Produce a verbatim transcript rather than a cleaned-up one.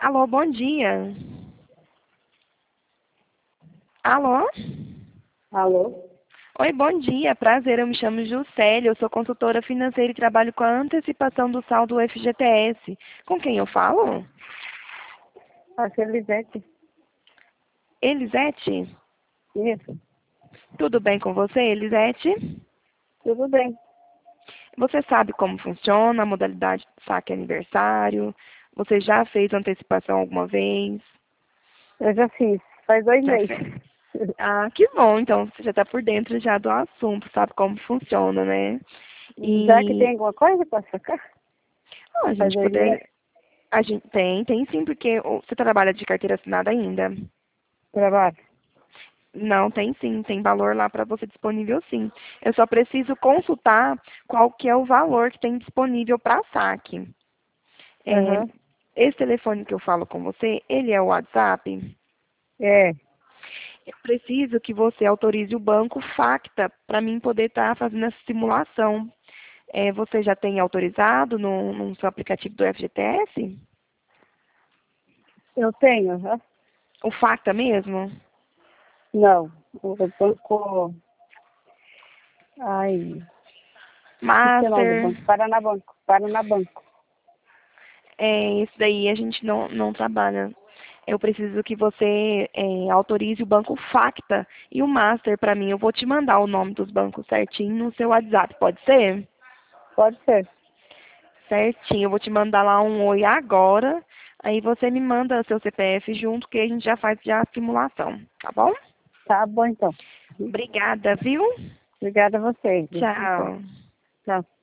Alô, bom dia. Alô? Alô? Oi, bom dia. Prazer, eu me chamo Juscelia, eu sou consultora financeira e trabalho com a antecipação do saldo F G T S. Com quem eu falo? Aqui é Elisete. Elisete? Isso. Tudo bem com você, Elisete? Tudo bem. Você sabe como funciona a modalidade de saque aniversário? Você já fez antecipação alguma vez? Eu já fiz. Faz dois Já meses. fez? Ah, que bom. Então você já está por dentro já do assunto, sabe como funciona, né? Já que tem E alguma coisa para sacar? ah, a Faz gente dois meses. poder, a gente tem, tem sim, porque o- você trabalha de carteira assinada ainda. Trabalho. Não, tem sim, tem valor lá para você disponível sim. Eu só preciso consultar qual que é o valor que tem disponível para saque. É, Aham. esse telefone que eu falo com você, ele é o WhatsApp? É. Eu preciso que você autorize o banco Facta para mim poder estar fazendo essa simulação. É, você já tem autorizado no, no seu aplicativo do F G T S? Eu tenho, aham. O Facta mesmo? Não. O banco. Ai. Esqueci o nome do Master, banco. Paraná Banco. Paraná Banco. é, esse daí a gente não, não trabalha. Eu preciso que você é, autorize o banco Facta e o Master para mim. Eu vou te mandar o nome dos bancos certinho no seu WhatsApp, pode ser? Pode ser. Certinho, eu vou te mandar lá um oi agora. Aí você me manda seu C P F junto que a gente já faz já a simulação, tá bom? Tá bom, então. Obrigada, viu? Obrigada a vocês. Então, Tchau. tchau.